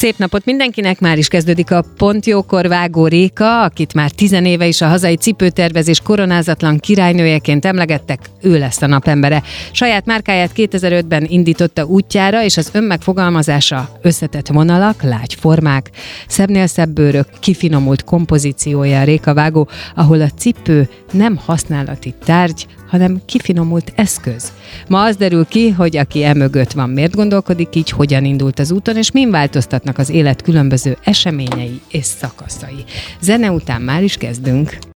Szép napot mindenkinek, már is kezdődik a Pont Jókor. Vágó Réka, akit már 10 éve is a hazai cipőtervezés koronázatlan királynőjeként emlegettek, ő lesz a napembere. Saját márkáját 2005-ben indította útjára, és az önmegfogalmazása összetett vonalak, lágy formák, szebbnél szebb bőrök, kifinomult kompozíciója a Réka Vágó, ahol a cipő nem használati tárgy, hanem kifinomult eszköz. Ma az derül ki, hogy aki emögött van, miért gondolkodik így, hogyan indult az úton, és min változtatnak az élet különböző eseményei és szakaszai. Zene után már is kezdünk.